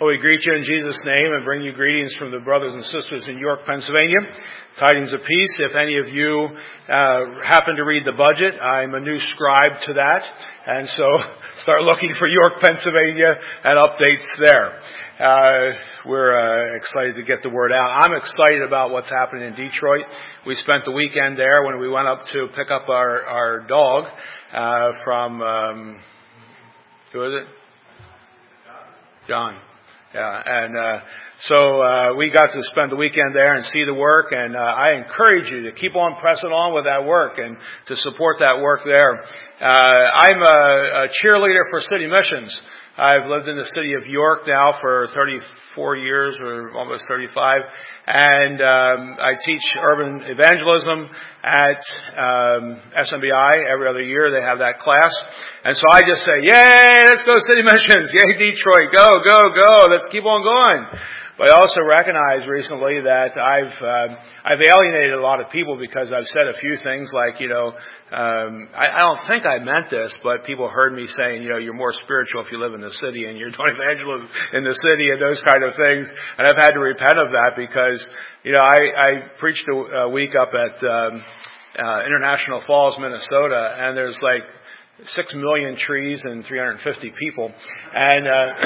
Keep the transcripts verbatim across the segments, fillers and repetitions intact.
Well, we greet you in Jesus' name and bring you greetings from the brothers and sisters in York, Pennsylvania. Tidings of peace. If any of you uh, happen to read the budget, I'm a new scribe to that. And so start looking for York, Pennsylvania and updates there. Uh, we're uh, excited to get the word out. I'm excited about what's happening in Detroit. We spent the weekend there when we went up to pick up our, our dog uh, from, um, who is it? John. Yeah, and uh, so uh, we got to spend the weekend there and see the work, and uh, I encourage you to keep on pressing on with that work and to support that work there. Uh, I'm a, a cheerleader for City Missions. I've lived in the city of York now for thirty-four years, or almost thirty-five, and um, I teach urban evangelism at um, S M B I. Every other year they have that class. And so I just say, yay, let's go City Missions, yay Detroit, go, go, go, let's keep on going. But I also recognize recently that I've uh, I've alienated a lot of people because I've said a few things like, you know, um, I, I don't think I meant this, but people heard me saying, you know, you're more spiritual if you live in the city and you're doing evangelism in the city and those kind of things. And I've had to repent of that because, you know, I, I preached a, a week up at um, uh, International Falls, Minnesota, and there's like six million trees and three hundred fifty people. And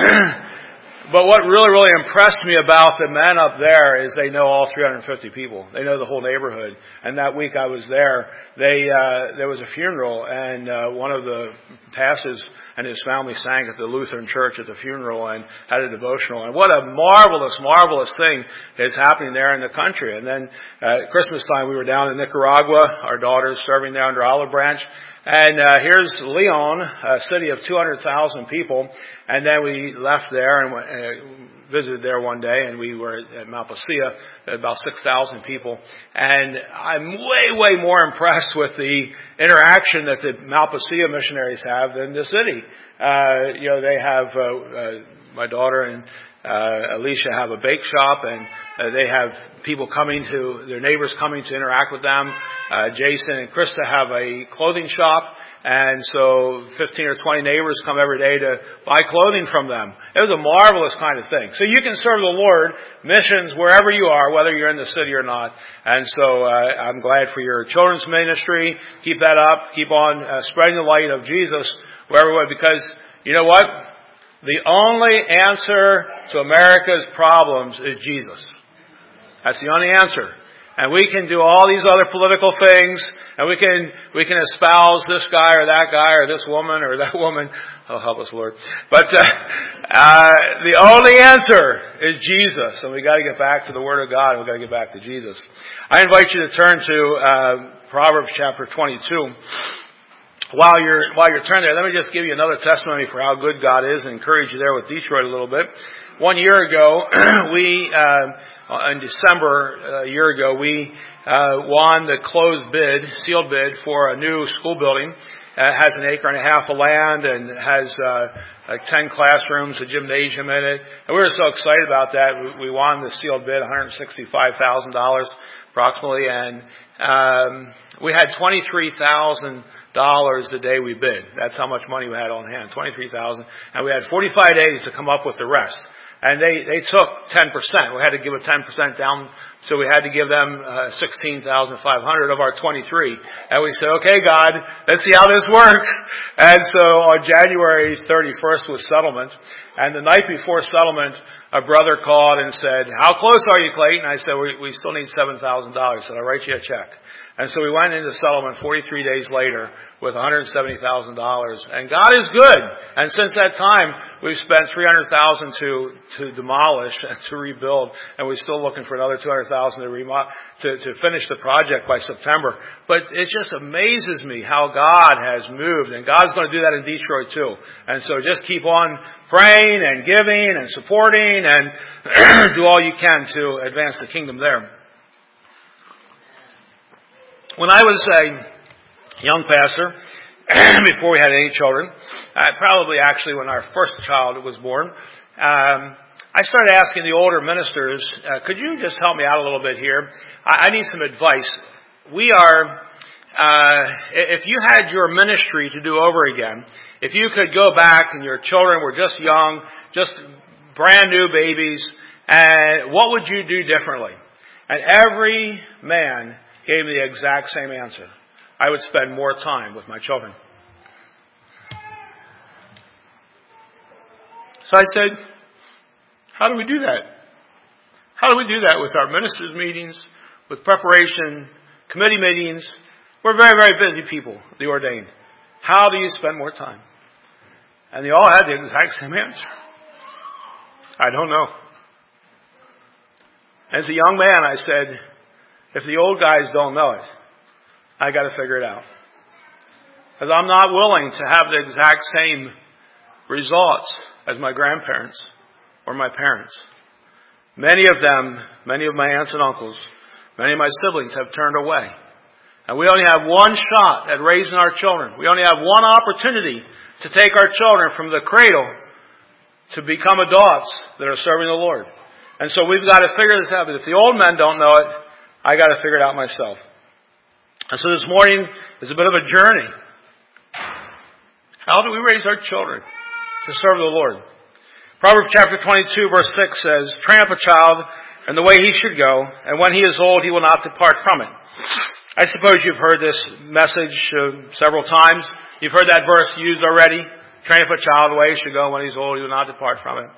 uh But what really, really impressed me about the men up there is they know all three hundred fifty people. They know the whole neighborhood. And that week I was there, they, uh, there was a funeral, and, uh, one of the pastors and his family sang at the Lutheran church at the funeral and had a devotional. And what a marvelous, marvelous thing is happening there in the country. And then, uh, at Christmas time we were down in Nicaragua. Our daughter's serving there under Olive Branch. And uh, here's Leon, a city of two hundred thousand people. And then we left there and uh, visited there one day, and we were at Malpasia, about six thousand people. And I'm way, way more impressed with the interaction that the Malpasia missionaries have than the city. Uh, you know, they have, uh, uh, my daughter and Uh, Alicia have a bake shop, and uh, they have people coming to, their neighbors coming to interact with them. Uh, Jason and Krista have a clothing shop, and so fifteen or twenty neighbors come every day to buy clothing from them. It was a marvelous kind of thing. So you can serve the Lord, missions, wherever you are, whether you're in the city or not. And so uh, I'm glad for your children's ministry. Keep that up. Keep on uh, spreading the light of Jesus wherever, because you know what? The only answer to America's problems is Jesus. That's the only answer. And we can do all these other political things, and we can we can espouse this guy or that guy or this woman or that woman. Oh, help us, Lord. But uh, uh, the only answer is Jesus, and we got to get back to the Word of God, and we got to get back to Jesus. I invite you to turn to uh, Proverbs chapter twenty-two. While you're, while you're turning there, let me just give you another testimony for how good God is and encourage you there with Detroit a little bit. One year ago, we, uh, in December, a year ago, we, uh, won the closed bid, sealed bid for a new school building. Uh, it has an acre and a half of land and has, uh, like ten classrooms, a gymnasium in it. And we were so excited about that. We, we won the sealed bid, one hundred sixty-five thousand dollars approximately, and, um, we had twenty-three thousand dollars the day we bid. That's how much money we had on hand, twenty-three thousand dollars. And we had forty-five days to come up with the rest. And they, they took ten percent. We had to give a ten percent down, so we had to give them uh, sixteen thousand five hundred dollars of our twenty-three. And we said, okay, God, let's see how this works. And so on January thirty-first was settlement. And the night before settlement, a brother called and said, how close are you, Clayton? I said, we, we still need seven thousand dollars. I said, I'll write you a check. And so we went into settlement forty-three days later with one hundred seventy thousand dollars. And God is good. And since that time, we've spent three hundred thousand dollars to, to demolish and to rebuild. And we're still looking for another two hundred thousand dollars to, remo- to, to finish the project by September. But it just amazes me how God has moved. And God's going to do that in Detroit too. And so just keep on praying and giving and supporting and do all you can to advance the kingdom there. When I was a young pastor, before we had any children, uh, probably actually when our first child was born, um, I started asking the older ministers, uh, could you just help me out a little bit here? I, I need some advice. We are, uh, if you had your ministry to do over again, if you could go back and your children were just young, just brand new babies, and what would you do differently? And every man gave me the exact same answer. I would spend more time with my children. So I said, how do we do that? How do we do that with our ministers' meetings, with preparation, committee meetings? We're very, very busy people, the ordained. How do you spend more time? And they all had the exact same answer. I don't know. As a young man, I said, if the old guys don't know it, I got to figure it out. Because I'm not willing to have the exact same results as my grandparents or my parents. Many of them, many of my aunts and uncles, many of my siblings have turned away. And we only have one shot at raising our children. We only have one opportunity to take our children from the cradle to become adults that are serving the Lord. And so we've got to figure this out. But if the old men don't know it, I got to figure it out myself. And so this morning is a bit of a journey. How do we raise our children to serve the Lord? Proverbs chapter twenty-two verse six says, train up a child in the way he should go, and when he is old he will not depart from it. I suppose you've heard this message uh, several times. You've heard that verse used already. Train up a child the way he should go, when he's old he will not depart from it.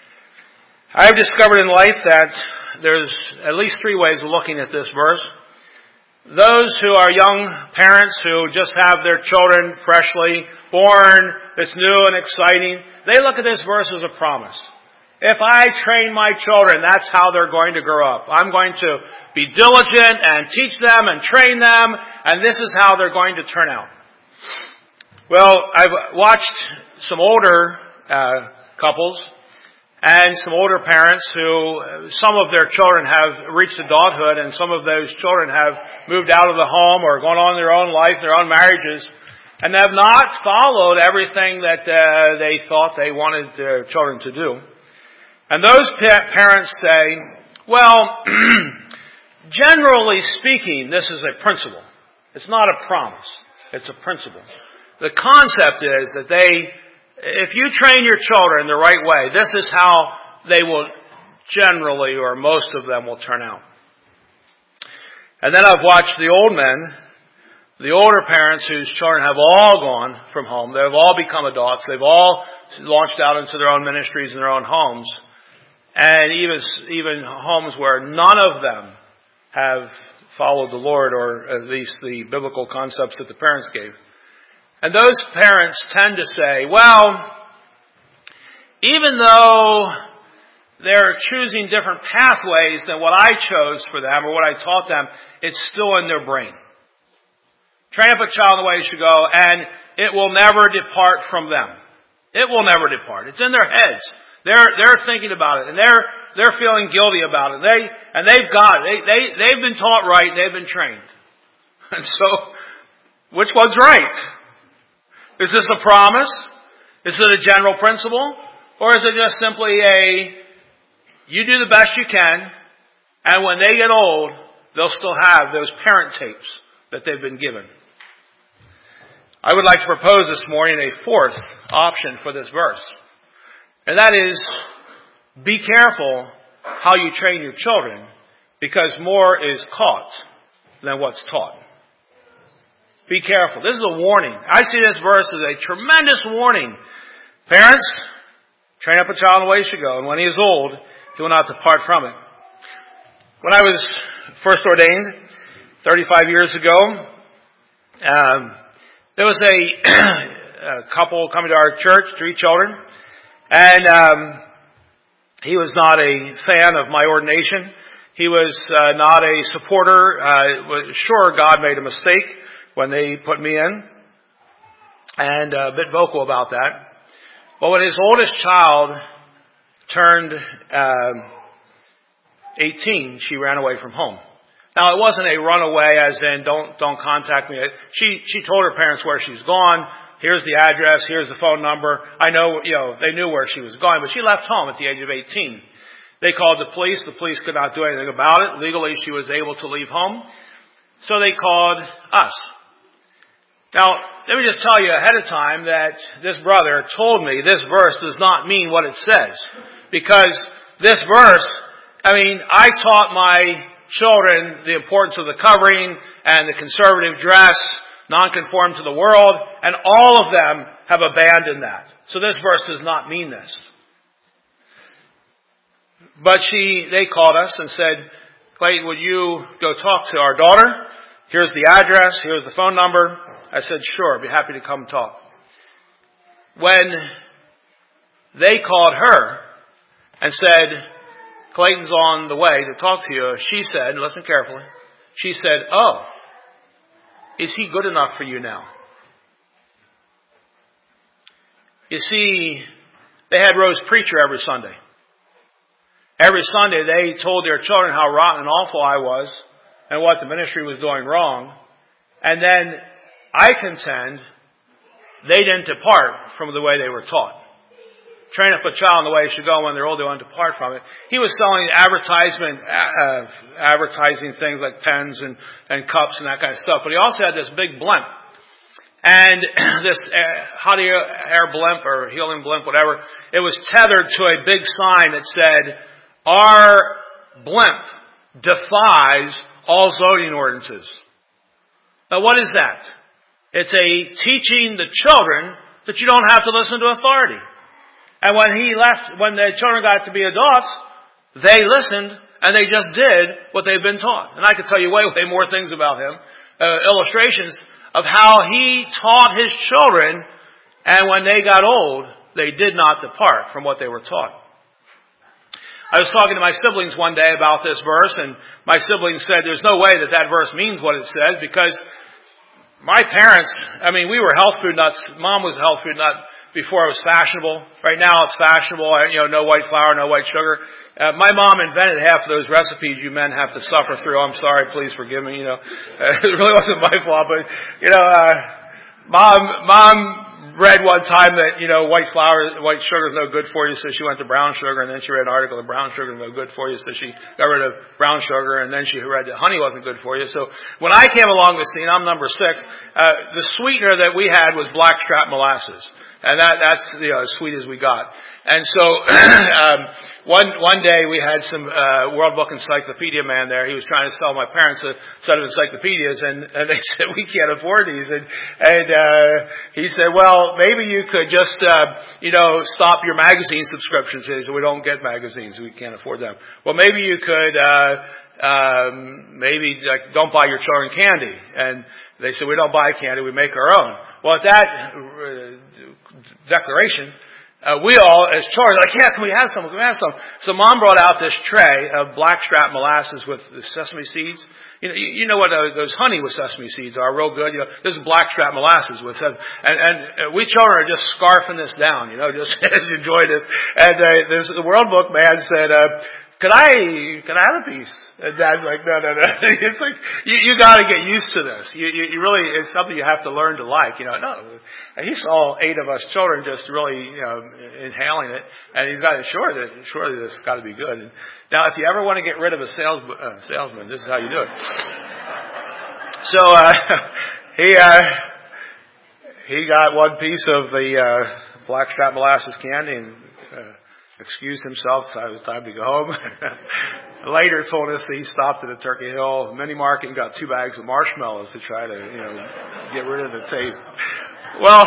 I have discovered in life that there's at least three ways of looking at this verse. Those who are young parents who just have their children freshly born, it's new and exciting, they look at this verse as a promise. If I train my children, that's how they're going to grow up. I'm going to be diligent and teach them and train them, and this is how they're going to turn out. Well, I've watched some older uh, couples and some older parents who, some of their children have reached adulthood, and some of those children have moved out of the home or gone on their own life, their own marriages, and have not followed everything that uh, they thought they wanted their children to do. And those pa- parents say, well, generally speaking, this is a principle. It's not a promise. It's a principle. The concept is that they, if you train your children the right way, this is how they will generally, or most of them, will turn out. And then I've watched the old men, the older parents whose children have all gone from home. They've all become adults. They've all launched out into their own ministries and their own homes. And even, even homes where none of them have followed the Lord, or at least the biblical concepts that the parents gave. And those parents tend to say, well, even though they're choosing different pathways than what I chose for them or what I taught them, it's still in their brain. Train up a child the way he should go, and it will never depart from them. It will never depart. It's in their heads. They're they're thinking about it, and they're they're feeling guilty about it. They and they've got it. They they they've been taught right. They've been trained. And so, which one's right? Is this a promise? Is it a general principle? Or is it just simply a, you do the best you can, and when they get old, they'll still have those parent tapes that they've been given? I would like to propose this morning a fourth option for this verse. And that is, be careful how you train your children, because more is caught than what's taught. Be careful. This is a warning. I see this verse as a tremendous warning. Parents, train up a child in the way he should go, and when he is old, he will not depart from it. When I was first ordained, thirty-five years ago, um, there was a, a couple coming to our church, three children, and um, he was not a fan of my ordination. He was uh, not a supporter. Uh, was sure God made a mistake when they put me in, and a bit vocal about that. But when his oldest child turned um, eighteen, she ran away from home. Now, it wasn't a runaway as in, don't don't contact me. She she told her parents where she's gone. Here's the address. Here's the phone number. I know, you know, they knew where she was going, but she left home at the age of eighteen. They called the police. The police could not do anything about it. Legally, she was able to leave home. So they called us. Now, let me just tell you ahead of time that this brother told me this verse does not mean what it says. because this verse, I mean, I taught my children the importance of the covering and the conservative dress, non-conform to the world, and all of them have abandoned that. So this verse does not mean this. But she, they called us and said, Clayton, would you go talk to our daughter? Here's the address. Here's the phone number. I said, sure, I'd be happy to come talk. When they called her and said, Clayton's on the way to talk to you, she said, and listen carefully, she said, oh, is he good enough for you now? You see, they had Rose Preacher every Sunday. Every Sunday they told their children how rotten and awful I was and what the ministry was doing wrong. And then I contend they didn't depart from the way they were taught. Train up a child in the way he should go. When they're old, they won't depart from it. He was selling advertisement, uh, advertising things like pens and, and cups and that kind of stuff. But he also had this big blimp. And this uh, hot air, air blimp or healing blimp, whatever, it was tethered to a big sign that said, our blimp defies all zoning ordinances. Now what is that? It's a teaching the children that you don't have to listen to authority. And when he left, when the children got to be adults, they listened and they just did what they've been taught. And I could tell you way, way more things about him, uh, illustrations of how he taught his children, and when they got old, they did not depart from what they were taught. I was talking to my siblings one day about this verse, and my siblings said there's no way that that verse means what it says, because my parents, I mean, we were health food nuts. Mom was a health food nut before it was fashionable. Right now it's fashionable, you know, no white flour, no white sugar. Uh, my mom invented half of those recipes you men have to suffer through. I'm sorry, please forgive me, you know. Uh, it really wasn't my fault, but, you know, uh, mom, mom, read one time that, you know, white flour, white sugar is no good for you, so she went to brown sugar, and then she read an article that brown sugar is no good for you, so she got rid of brown sugar, and then she read that honey wasn't good for you. So when I came along the scene, I'm number six, uh, the sweetener that we had was blackstrap molasses. And that, that's, you know, as sweet as we got. And so, um, one, one day we had some, uh, World Book Encyclopedia man there. He was trying to sell my parents a set of encyclopedias, and, and they said, we can't afford these. And, and, uh, he said, well, maybe you could just, uh, you know, stop your magazine subscriptions. He said, we don't get magazines. We can't afford them. Well, maybe you could, uh, um, maybe, like, don't buy your children candy. And they said, we don't buy candy. We make our own. Well, at that, uh, declaration, uh, we all, as children, like, yeah, can we have some? Can we have some? So Mom brought out this tray of blackstrap molasses with the sesame seeds. You know, you, you know what uh, those honey with sesame seeds are, real good. You know, this is blackstrap molasses with sesame, and and we children are just scarfing this down. You know, just enjoy this. And uh, this, the World Book man said, uh, Can I, can I have a piece? And Dad's like, no, no, no. It's like, you, you gotta get used to this. You, you, you really, it's something you have to learn to like, you know. No. And he saw eight of us children just really, you know, inhaling it. And he's got, sure, that, surely this has gotta be good. And now, if you ever want to get rid of a sales, uh, salesman, this is how you do it. So, uh, he, uh, he got one piece of the, uh, blackstrap molasses candy and, uh, excused himself, so it was time to go home. Later told us that he stopped at a Turkey Hill mini market and got two bags of marshmallows to try to, you know, get rid of the taste. Well,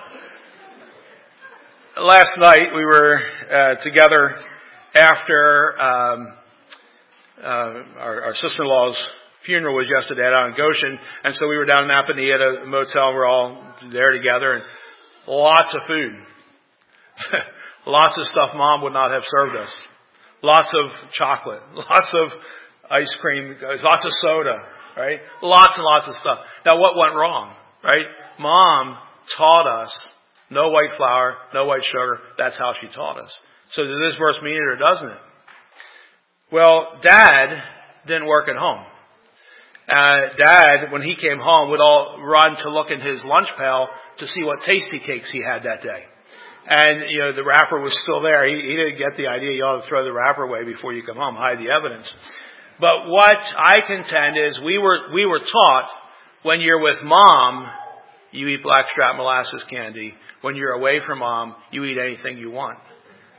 last night we were uh, together after um, uh, our, our sister-in-law's funeral was yesterday out in Goshen, and so we were down in Napanee at a motel. We're all there together, and lots of food. Lots of stuff Mom would not have served us. Lots of chocolate. Lots of ice cream. Lots of soda. Right? Lots and lots of stuff. Now what went wrong? Right? Mom taught us no white flour, no white sugar. That's how she taught us. So does this verse mean it or doesn't it? Well, Dad didn't work at home. Uh, Dad, when he came home, would all run to look in his lunch pail to see what tasty cakes he had that day. And, you know, the wrapper was still there. He, he didn't get the idea you ought to throw the wrapper away before you come home, hide the evidence. But what I contend is we were, we were taught when you're with Mom, you eat blackstrap molasses candy. When you're away from Mom, you eat anything you want.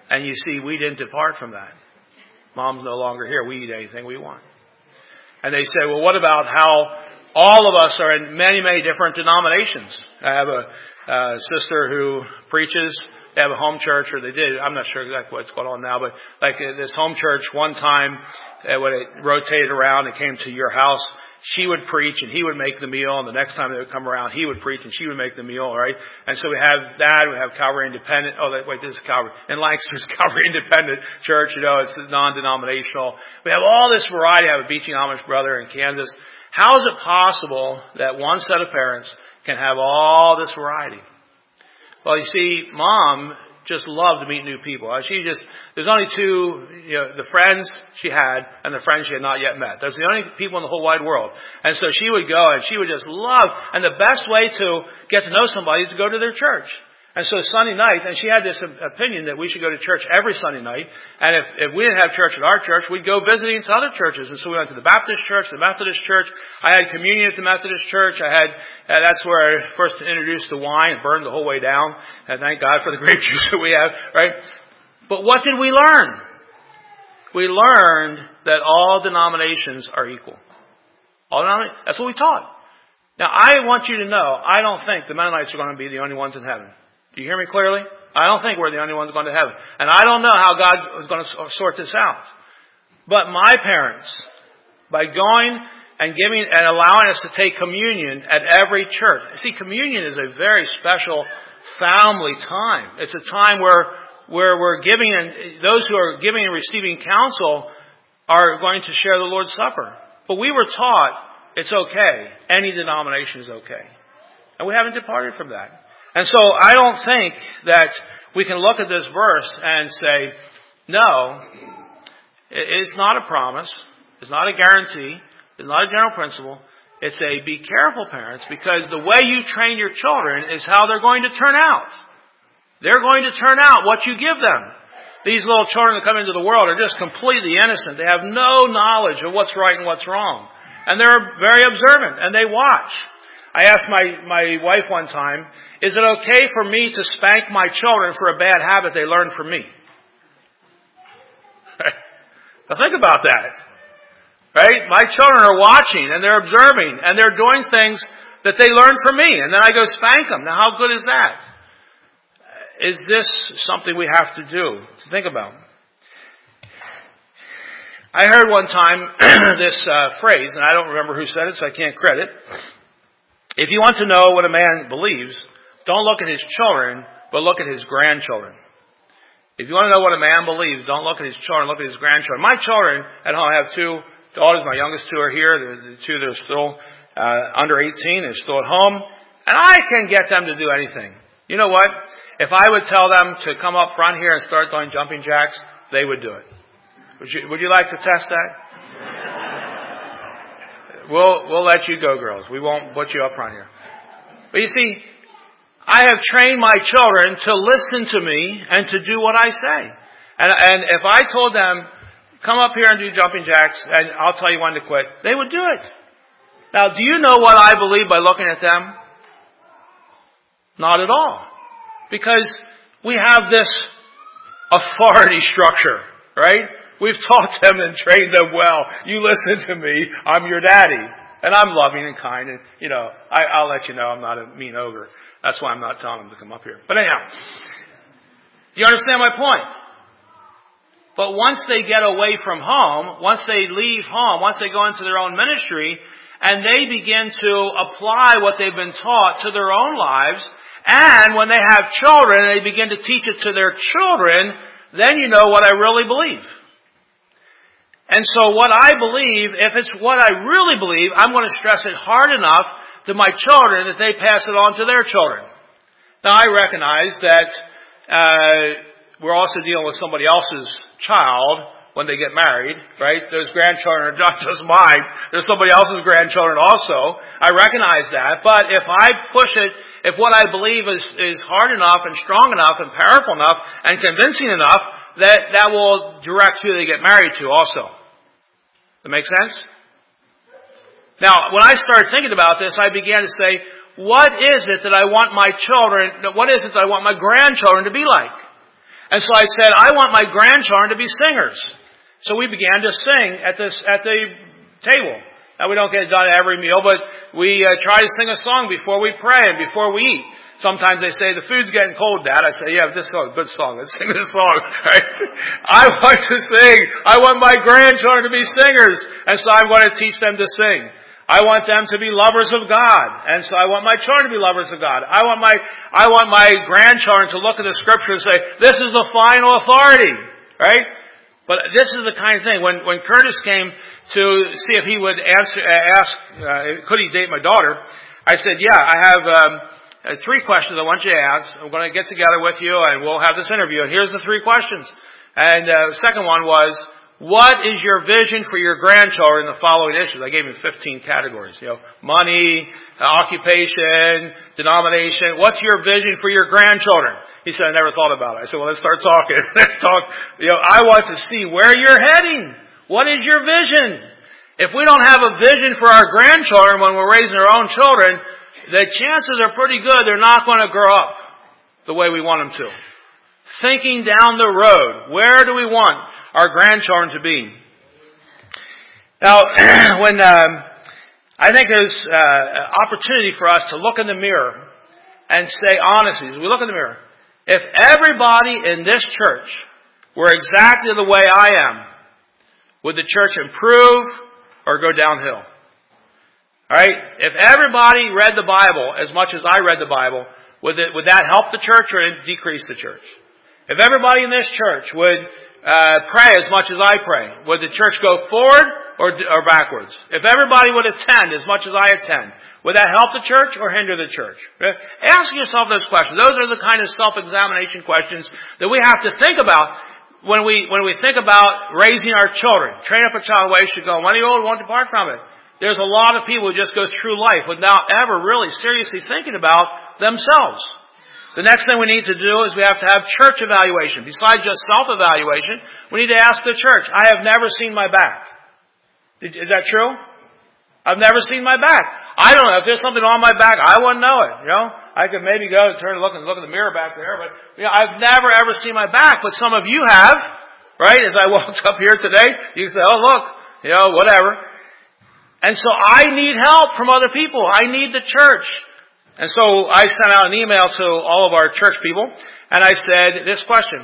And you see, we didn't depart from that. Mom's no longer here. We eat anything we want. And they say, well, what about how all of us are in many, many different denominations? I have a uh, sister who preaches. They have a home church, or they did. I'm not sure exactly what's going on now, but like this home church, one time uh, when it rotated around and came to your house, she would preach and he would make the meal, and the next time they would come around, he would preach and she would make the meal, right? And so we have that. We have Calvary Independent. Oh, wait, this is Calvary. In Lancaster's Calvary Independent Church, you know, it's non-denominational. We have all this variety. I have a Beeching Amish brother in Kansas. How is it possible that one set of parents can have all this variety? Well, you see, Mom just loved to meet new people. She just, there's only two, you know, the friends she had and the friends she had not yet met. Those are the only people in the whole wide world. And so she would go and she would just love, and the best way to get to know somebody is to go to their church. And so Sunday night, and she had this opinion that we should go to church every Sunday night. And if, if we didn't have church at our church, we'd go visiting to other churches. And so we went to the Baptist church, the Methodist church. I had communion at the Methodist church. I had, uh, that's where I first introduced the wine and burned the whole way down. And thank God for the grape juice that we have, right? But what did we learn? We learned that all denominations are equal. All denominations, that's what we taught. Now I want you to know, I don't think the Mennonites are going to be the only ones in heaven. Do you hear me clearly? I don't think we're the only ones going to heaven. And I don't know how God is going to sort this out. But my parents, by going and giving and allowing us to take communion at every church. See, communion is a very special family time. It's a time where, where we're giving, and those who are giving and receiving counsel are going to share the Lord's Supper. But we were taught it's okay. Any denomination is okay. And we haven't departed from that. And so I don't think that we can look at this verse and say, no, it's not a promise. It's not a guarantee. It's not a general principle. It's a be careful, parents, because the way you train your children is how they're going to turn out. They're going to turn out what you give them. These little children that come into the world are just completely innocent. They have no knowledge of what's right and what's wrong. And they're very observant, and they watch. I asked my, my wife one time, is it okay for me to spank my children for a bad habit they learned from me? Now think about that. Right? My children are watching and they're observing and they're doing things that they learned from me, and then I go spank them. Now how good is that? Is this something we have to do? To think about. I heard one time this uh, phrase, and I don't remember who said it, so I can't credit. If you want to know what a man believes, don't look at his children, but look at his grandchildren. If you want to know what a man believes, don't look at his children, look at his grandchildren. My children at home, I have two daughters. My youngest two are here. The two that are still uh, under eighteen are still at home. And I can get them to do anything. You know what? If I would tell them to come up front here and start doing jumping jacks, they would do it. Would you, would you like to test that? We'll, we'll let you go, girls. We won't put you up front here. But you see, I have trained my children to listen to me and to do what I say. And, and if I told them, come up here and do jumping jacks, and I'll tell you when to quit, they would do it. Now, do you know what I believe by looking at them? Not at all. Because we have this authority structure, right? We've taught them and trained them well. You listen to me, I'm your daddy. And I'm loving and kind, and, you know, I, I'll let you know I'm not a mean ogre. That's why I'm not telling them to come up here. But anyhow, you understand my point? But once they get away from home, once they leave home, once they go into their own ministry, and they begin to apply what they've been taught to their own lives, and when they have children, they begin to teach it to their children, then you know what I really believe. And so what I believe, if it's what I really believe, I'm going to stress it hard enough to my children that they pass it on to their children. Now I recognize that uh, we're also dealing with somebody else's child when they get married, right? Those grandchildren are not just mine. There's somebody else's grandchildren also. I recognize that. But if I push it, if what I believe is, is hard enough and strong enough and powerful enough and convincing enough, that, that will direct who they get married to also. That make sense? Now, when I started thinking about this, I began to say, what is it that I want my children, what is it that I want my grandchildren to be like? And so I said, I want my grandchildren to be singers. So we began to sing at this at the table. Now, we don't get it done at every meal, but we uh, try to sing a song before we pray and before we eat. Sometimes they say, the food's getting cold, Dad. I say, yeah, this is a good song. Let's sing this song. Right? I want to sing. I want my grandchildren to be singers. And so I'm going to teach them to sing. I want them to be lovers of God. And so I want my children to be lovers of God. I want my, I want my grandchildren to look at the scripture and say, this is the final authority. Right? But this is the kind of thing. When, when Curtis came to see if he would answer, uh, ask, uh, could he date my daughter? I said, yeah, I have, um, three questions I want you to ask. I'm going to get together with you and we'll have this interview. And here's the three questions. And uh, the second one was, what is your vision for your grandchildren in the following issues? I gave him fifteen categories. You know, money, uh, occupation, denomination. What's your vision for your grandchildren? He said, I never thought about it. I said, well, let's start talking. let's talk. You know, I want to see where you're heading. What is your vision? If we don't have a vision for our grandchildren when we're raising our own children, the chances are pretty good they're not going to grow up the way we want them to. Thinking down the road, where do we want our grandchildren to be? Now, when um, I think there's uh, an opportunity for us to look in the mirror and say honestly, as we look in the mirror, if everybody in this church were exactly the way I am, would the church improve or go downhill? Alright? If everybody read the Bible as much as I read the Bible, would, it, would that help the church or decrease the church? If everybody in this church would uh, pray as much as I pray, would the church go forward or, or backwards? If everybody would attend as much as I attend, would that help the church or hinder the church? Ask yourself those questions. Those are the kind of self-examination questions that we have to think about when we when we think about raising our children. Train up a child the way he should go. When he old, won't depart from it. There's a lot of people who just go through life without ever really seriously thinking about themselves. The next thing we need to do is we have to have church evaluation. Besides just self-evaluation, we need to ask the church, I have never seen my back. Is that true? I've never seen my back. I don't know. If there's something on my back, I wouldn't know it. You know, I could maybe go and turn and look and look in the mirror back there, but you know, I've never ever seen my back. But some of you have, right? As I walked up here today, you can say, oh look, you know, whatever. And so I need help from other people. I need the church. And so I sent out an email to all of our church people, and I said this question.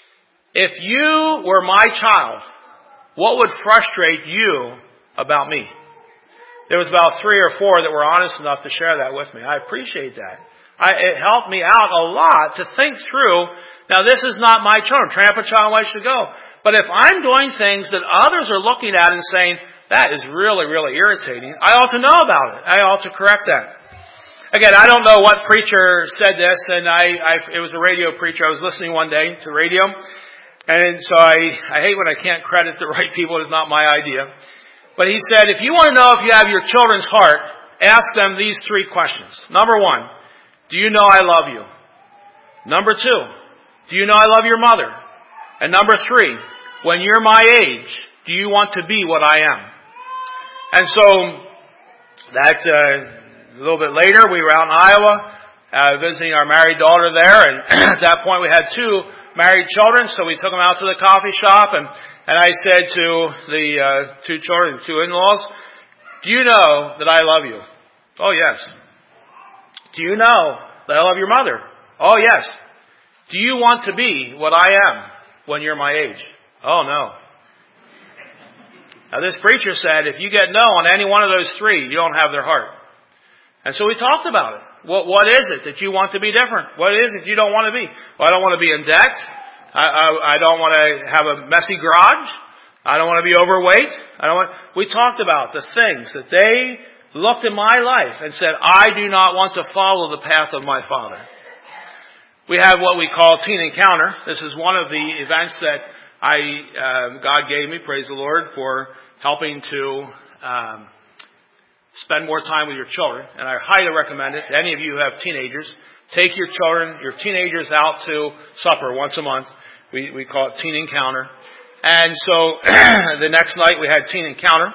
If you were my child, what would frustrate you about me? There was about three or four that were honest enough to share that with me. I appreciate that. I, it helped me out a lot to think through, now this is not my children. Train up a child where I should go. But if I'm doing things that others are looking at and saying, that is really, really irritating, I ought to know about it. I ought to correct that. Again, I don't know what preacher said this, and I, I it was a radio preacher. I was listening one day to radio, and so I, I hate when I can't credit the right people. It's not my idea. But he said, if you want to know if you have your children's heart, ask them these three questions. Number one, do you know I love you? Number two, do you know I love your mother? And number three, when you're my age, do you want to be what I am? And so, that, uh, a little bit later, we were out in Iowa, uh, visiting our married daughter there, and at that point we had two married children, so we took them out to the coffee shop, and, and I said to the, uh, two children, two in-laws, do you know that I love you? Oh, yes. Do you know that I love your mother? Oh, yes. Do you want to be what I am when you're my age? Oh, no. Now, this preacher said, if you get no on any one of those three, you don't have their heart. And so we talked about it. What, what is it that you want to be different? What is it you don't want to be? Well, I don't want to be in debt. I, I, I don't want to have a messy garage. I don't want to be overweight. I don't want. We talked about the things that they looked in my life and said, I do not want to follow the path of my father. We have what we call Teen Encounter. This is one of the events that I uh, God gave me, praise the Lord, for helping to um, spend more time with your children. And I highly recommend it. Any of you who have teenagers, take your children, your teenagers out to supper once a month. We, we call it Teen Encounter. And so the next night we had Teen Encounter,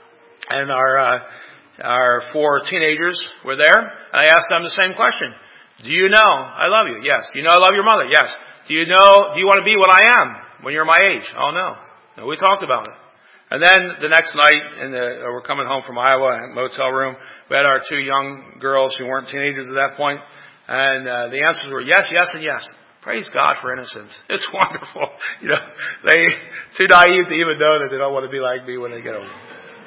and our uh, our four teenagers were there. I asked them the same question. Do you know I love you? Yes. Do you know I love your mother? Yes. Do you know, do you want to be what I am when you're my age? Oh, no. No, we talked about it. And then the next night, in the, we're coming home from Iowa in a motel room. We had our two young girls who weren't teenagers at that point. And uh, the answers were yes, yes, and yes. Praise God for innocence. It's wonderful. You know, they too naive to even know that they don't want to be like me when they get older.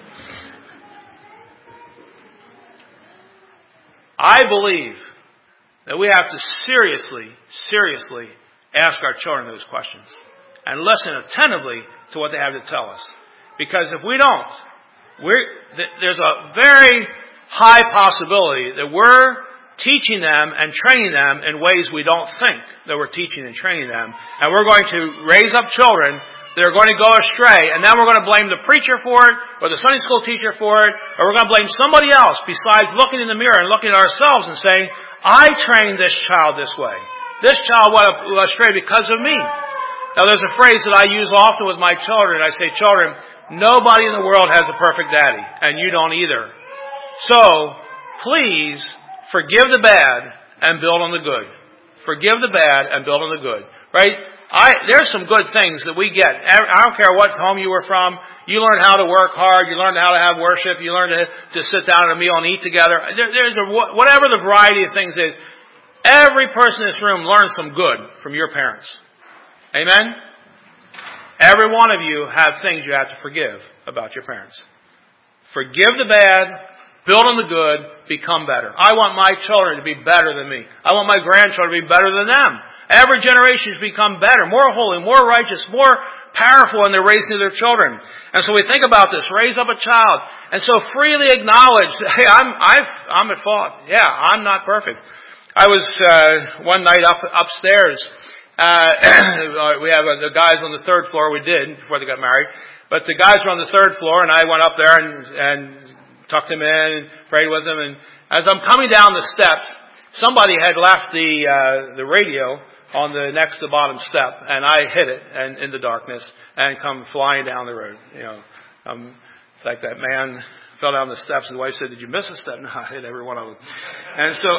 I believe that we have to seriously, seriously ask our children those questions and listen attentively to what they have to tell us. Because if we don't, we're, there's a very high possibility that we're teaching them and training them in ways we don't think that we're teaching and training them. And we're going to raise up children that are going to go astray, and then we're going to blame the preacher for it, or the Sunday school teacher for it, or we're going to blame somebody else besides looking in the mirror and looking at ourselves and saying, I trained this child this way. This child went astray because of me. Now there's a phrase that I use often with my children. I say, children, nobody in the world has a perfect daddy, and you don't either. So, please, forgive the bad and build on the good. Forgive the bad and build on the good. Right? I, there's some good things that we get. I don't care what home you were from. You learned how to work hard. You learned how to have worship. You learned to, to sit down at a meal and eat together. There, there's a, whatever the variety of things is, every person in this room learned some good from your parents. Amen? Every one of you have things you have to forgive about your parents. Forgive the bad. Build on the good, become better. I want my children to be better than me. I want my grandchildren to be better than them. Every generation should become better, more holy, more righteous, more powerful in their raising of their children. And so we think about this, raise up a child. And so freely acknowledge, hey, I'm, I've, I'm at fault. Yeah, I'm not perfect. I was, uh, one night up, upstairs, uh, we have uh, the guys on the third floor, we did, before they got married. But the guys were on the third floor, and I went up there and, and tucked him in and prayed with him. And as I'm coming down the steps, somebody had left the uh, the radio on the next to bottom step, and I hit it and in the darkness and come flying down the road. You know, um, it's like that man fell down the steps, and the wife said, "Did you miss a step?" No, I hit every one of them. And so,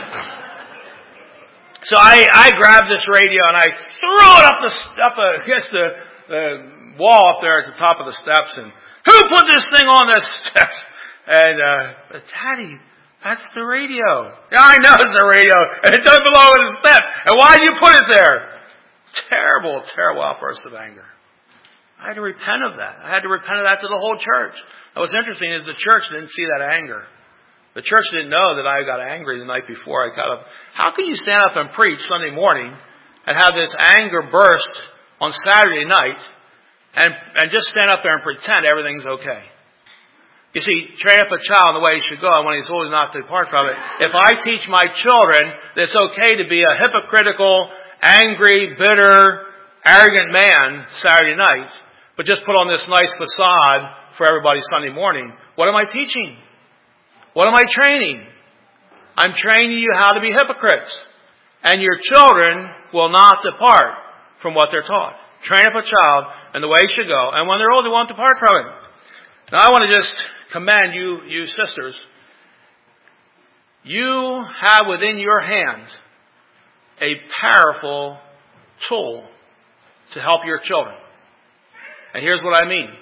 so I I grabbed this radio and I threw it up the up against the, the wall up there at the top of the steps. And who put this thing on the steps? And, uh, Daddy, that's the radio. Yeah, I know it's the radio. And it doesn't belong in the steps. And why did you put it there? Terrible, terrible outburst of anger. I had to repent of that. I had to repent of that to the whole church. And what's interesting is the church didn't see that anger. The church didn't know that I got angry the night before I got up. How can you stand up and preach Sunday morning and have this anger burst on Saturday night and, and just stand up there and pretend everything's okay? You see, train up a child in the way he should go, and when he's old enough to depart from it. If I teach my children that it's okay to be a hypocritical, angry, bitter, arrogant man Saturday night, but just put on this nice facade for everybody Sunday morning, what am I teaching? What am I training? I'm training you how to be hypocrites. And your children will not depart from what they're taught. Train up a child in the way he should go, and when they're old, they won't depart from it. Now I want to just commend you, you sisters. You have within your hands a powerful tool to help your children. And here's what I mean.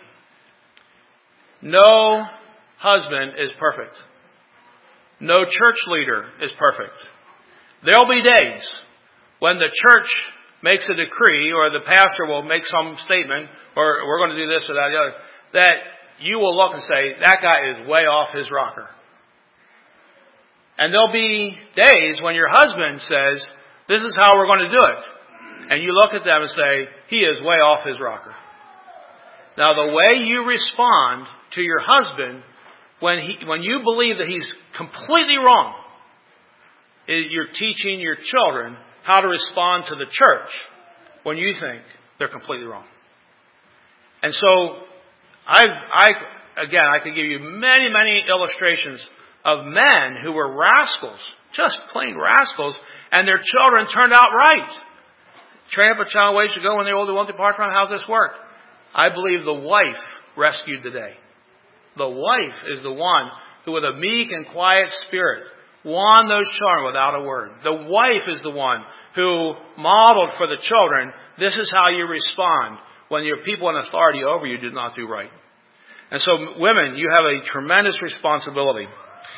No husband is perfect. No church leader is perfect. There'll be days when the church makes a decree, or the pastor will make some statement, or we're going to do this or that, or the other, that you will look and say, that guy is way off his rocker. And there'll be days when your husband says, this is how we're going to do it. And you look at them and say, he is way off his rocker. Now the way you respond to your husband when he, when you believe that he's completely wrong, is you're teaching your children how to respond to the church when you think they're completely wrong. And so, I've, I, again, I could give you many, many illustrations of men who were rascals, just plain rascals, and their children turned out right. Train up a child ways to go when they're older, won't depart from. How's this work? I believe the wife rescued the day. The wife is the one who, with a meek and quiet spirit, won those children without a word. The wife is the one who modeled for the children, this is how you respond when your people in authority over you do not do right. And so, women, you have a tremendous responsibility.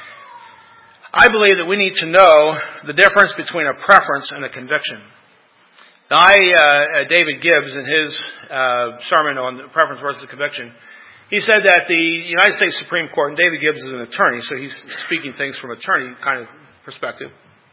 I believe that we need to know the difference between a preference and a conviction. Now, I, uh, David Gibbs, in his uh, sermon on preference versus conviction, he said that the United States Supreme Court, and David Gibbs is an attorney, so he's speaking things from attorney kind of perspective.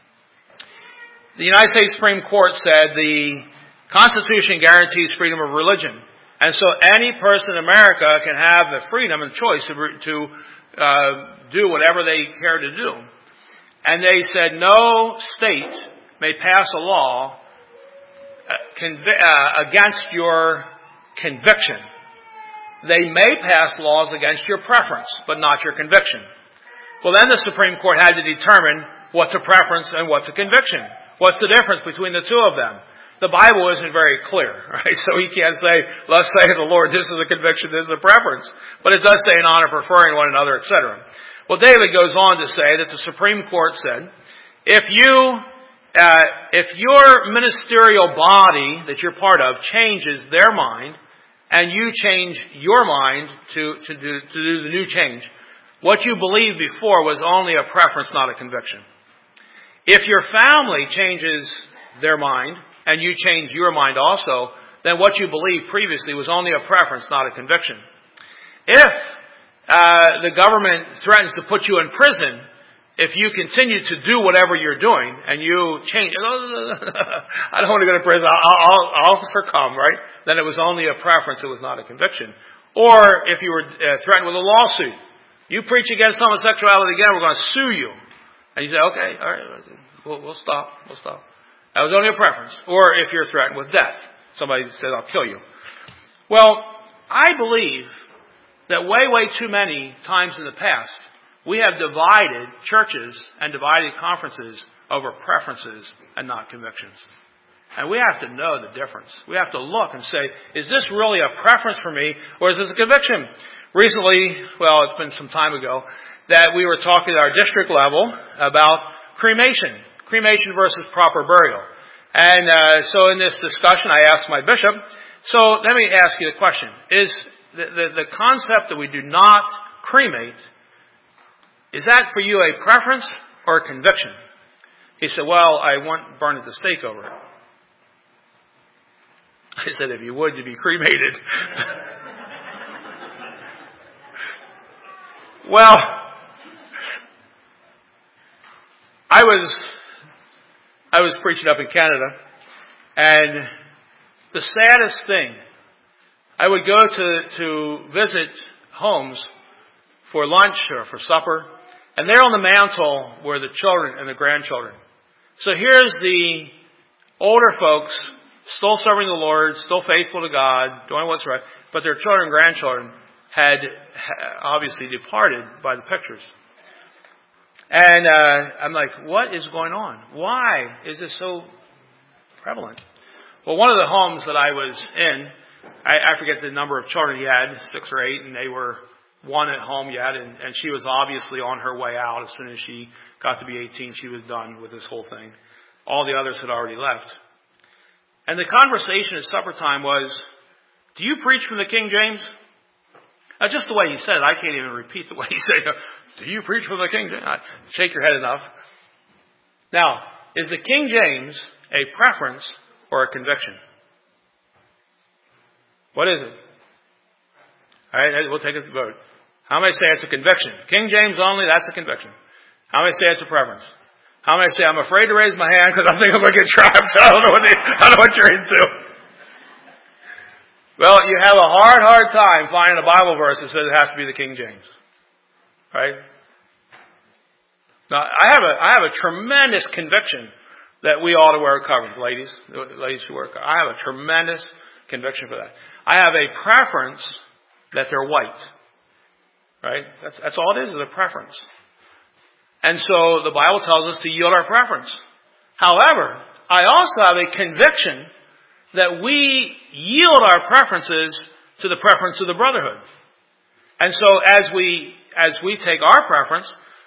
The United States Supreme Court said the Constitution guarantees freedom of religion. And so any person in America can have the freedom and choice to, to uh, do whatever they care to do. And they said no state may pass a law uh, convi- uh, against your conviction. They may pass laws against your preference, but not your conviction. Well, then the Supreme Court had to determine what's a preference and what's a conviction. What's the difference between the two of them? The Bible isn't very clear, right? So he can't say, let's say to the Lord, this is a conviction, this is a preference. But it does say in honor, preferring one another, et cetera. Well, David goes on to say that the Supreme Court said, if you, uh, if your ministerial body that you're part of changes their mind, and you change your mind to, to do, to do the new change, what you believed before was only a preference, not a conviction. If your family changes their mind, and you change your mind also, then what you believed previously was only a preference, not a conviction. If uh, the government threatens to put you in prison, if you continue to do whatever you're doing, and you change, I don't want to go to prison, I'll, I'll, I'll succumb, right? Then it was only a preference, it was not a conviction. Or if you were uh, threatened with a lawsuit, you preach against homosexuality again, we're going to sue you. And you say, okay, all right, we'll, we'll stop, we'll stop. That was only a preference. Or if you're threatened with death. Somebody says, I'll kill you. Well, I believe that way, way too many times in the past, we have divided churches and divided conferences over preferences and not convictions. And we have to know the difference. We have to look and say, is this really a preference for me, or is this a conviction? Recently, well, it's been some time ago, that we were talking at our district level about cremation. Cremation versus proper burial. And uh, so in this discussion, I asked my bishop, so let me ask you the question. Is the, the, the concept that we do not cremate, is that for you a preference or a conviction? He said, well, I want burned at the stake over it. I said, if you would, you'd be cremated. Well, I was... I was preaching up in Canada, and the saddest thing, I would go to, to visit homes for lunch or for supper, and there on the mantle were the children and the grandchildren. So here's the older folks, still serving the Lord, still faithful to God, doing what's right, but their children and grandchildren had obviously departed by the pictures. And uh, I'm like, what is going on? Why is this so prevalent? Well, one of the homes that I was in, I, I forget the number of children he had, six or eight, and they were one at home yet, and, and she was obviously on her way out. As soon as she got to be eighteen, she was done with this whole thing. All the others had already left. And the conversation at supper time was, do you preach from the King James? Now, just the way he said it, I can't even repeat the way he said it. Do you preach from the King James? Shake your head enough. Now, is the King James a preference or a conviction? What is it? All right, we'll take a vote. How many say it's a conviction? King James only, that's a conviction. How many say it's a preference? How many say, I'm afraid to raise my hand because I think I'm going to get trapped. I don't know what, they, I don't know what you're into. Well, you have a hard, hard time finding a Bible verse that says it has to be the King James. Right? Now, I have a, I have a tremendous conviction that we ought to wear coverings, ladies. Ladies who wear coverings. I have a tremendous conviction for that. I have a preference that they're white. Right? That's, that's all it is, is a preference. And so the Bible tells us to yield our preference. However, I also have a conviction that we yield our preferences to the preference of the brotherhood. And so as we as we take our preference,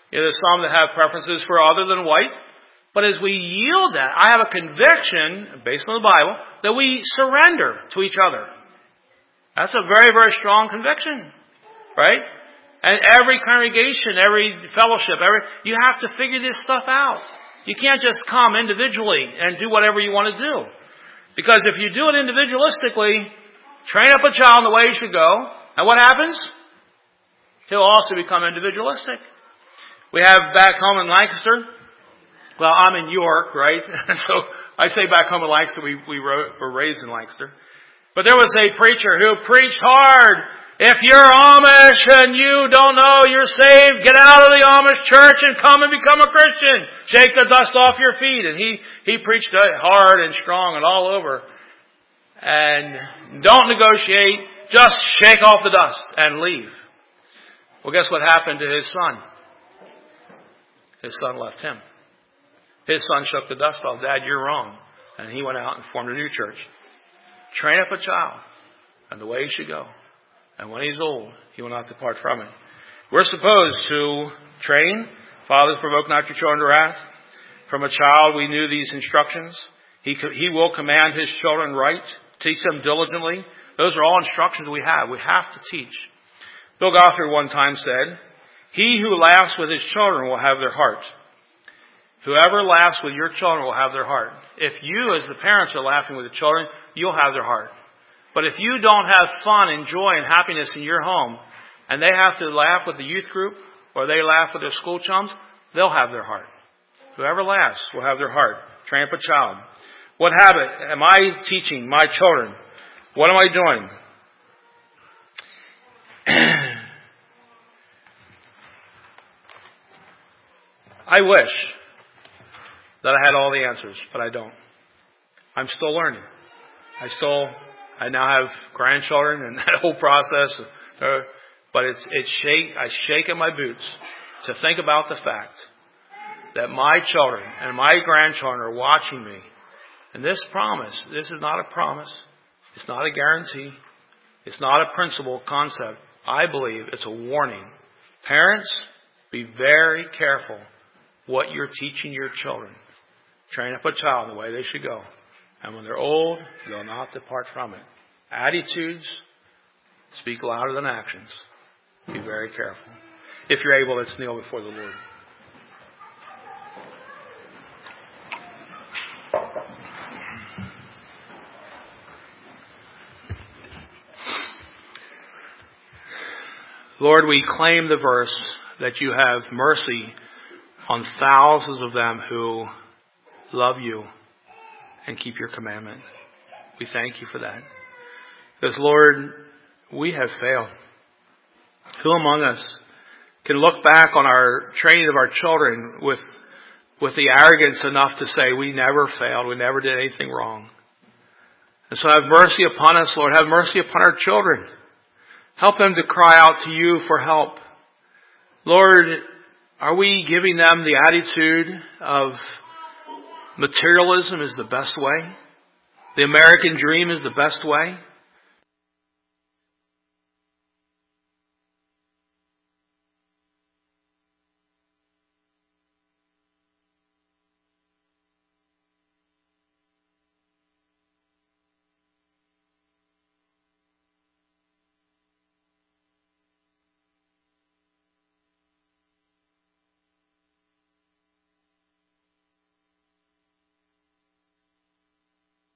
You know, there's some that have preferences for other than white. But as we yield that, I have a conviction, based on the Bible, that we surrender to each other. That's a very, very strong conviction. Right? And every congregation, every fellowship, every you have to figure this stuff out. You can't just come individually and do whatever you want to do. Because if you do it individualistically, train up a child in the way he should go, and what happens? He'll also become individualistic. We have back home in Lancaster, well, I'm in York, right? So I say back home in Lancaster, we, we were raised in Lancaster. But there was a preacher who preached hard. If you're Amish and you don't know you're saved, get out of the Amish church and come and become a Christian. Shake the dust off your feet. And he, he preached hard and strong and all over. And don't negotiate. Just shake off the dust and leave. Well, guess what happened to his son? His son left him. His son shook the dust off. Dad, you're wrong. And he went out and formed a new church. Train up a child and the way he should go. And when he's old, he will not depart from it. We're supposed to train. Fathers, provoke not your children to wrath. From a child, we knew these instructions. He, he will command his children right. Teach them diligently. Those are all instructions we have. We have to teach. Bill Gothard one time said, he who laughs with his children will have their heart. Whoever laughs with your children will have their heart. If you, as the parents, are laughing with the children, you'll have their heart. But if you don't have fun and joy and happiness in your home, and they have to laugh with the youth group, or they laugh with their school chums, they'll have their heart. Whoever laughs will have their heart. Train up a child. What habit am I teaching my children? What am I doing? I wish that I had all the answers, but I don't. I'm still learning. I still... I now have grandchildren and that whole process. Uh, but it's, it's shake, I shake in my boots to think about the fact that my children and my grandchildren are watching me. And this promise, this is not a promise. It's not a guarantee. It's not a principle concept. I believe it's a warning. Parents, be very careful what you're teaching your children. Train up a child in the way they should go. And when they're old, they'll not depart from it. Attitudes speak louder than actions. Be very careful. If you're able, let's kneel before the Lord. Lord, we claim the verse that you have mercy on thousands of them who love you and keep your commandment. We thank you for that. Because, Lord, we have failed. Who among us can look back on our training of our children with, with the arrogance enough to say we never failed, we never did anything wrong? And so have mercy upon us, Lord. Have mercy upon our children. Help them to cry out to you for help. Lord, are we giving them the attitude of materialism is the best way? The American dream is the best way?